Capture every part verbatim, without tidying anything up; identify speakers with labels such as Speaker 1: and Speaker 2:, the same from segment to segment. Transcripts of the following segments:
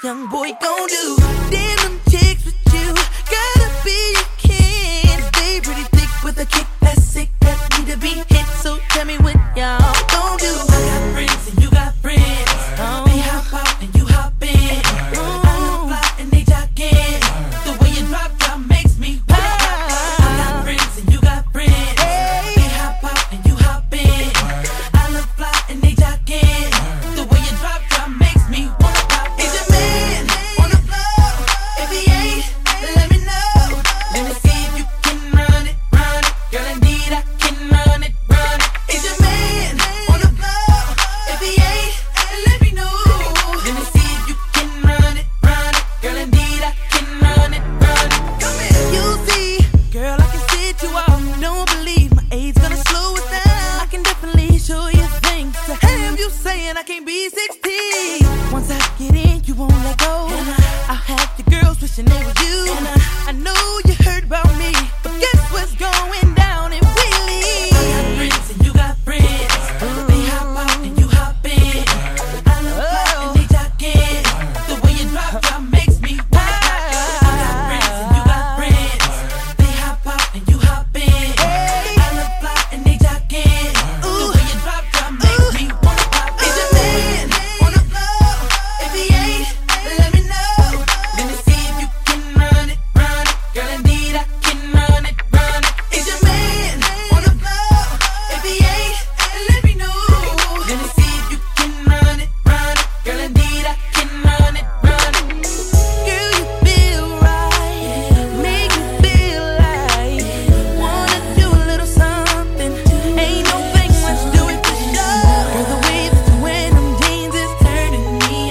Speaker 1: young boy gon' do? Damn them chicks with you, gotta be a kid. They pretty thick with a kick that's sick, that need to be hit. So tell me what y'all gon' do. I got friends and you got friends. Oh. They hop out and you hop in. Oh. I look fly and they jogging. The way you drop down makes me wanna pop. I got friends and you got friends. Hey. They hop out and you hop in. I look fly and they jogging. The way you drop down makes me wanna pop. Is your man on the floor? If he ain't, let me know. Let me see if you can run it, run it. Girl, indeed I can run it, run it. Is your man on the floor? If he ain't, let me know. Let me see if you can run it, run it. Girl, indeed I can run it, run it. Come here. You see, girl, I can sit you off. Don't believe my age gonna slow it down. I can definitely show you things to have you saying I can't be sixteen. Once I get in, you won't let go. I'll have the girls wishing they were you. I know you heard about me, but guess what's going down in Wheelie? I got friends and you got friends. They hop out and you hop in. I look fly and they jogging. The way you drop down makes me wanna pop. I got friends and you got friends. They hop out and you hop in. I look fly and they jogging. The way you drop down makes me wanna pop. Is your man on the floor? If he ain't, let me know. Let me see if you can run it, run it. Girl, indeed I can run it, run it. Is your man on the floor? If he ain't, let me know. Let me see if you can run it, run it. Girl, indeed I can run it, run it. Girl, you feel right, make me feel like wanna do a little something. Ain't no thing, let's do it for sure. Girl, the way that you wear them jeans is turning me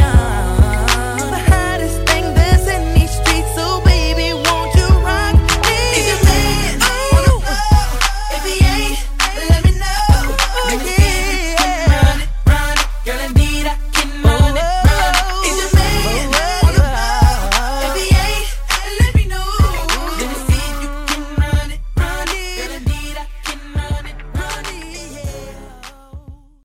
Speaker 1: on. The hottest thing that's in these streets, so baby, won't you rock me? Is your man on the floor? If he ain't, let me know. Let me see if you can run it, run it. Girl, indeed I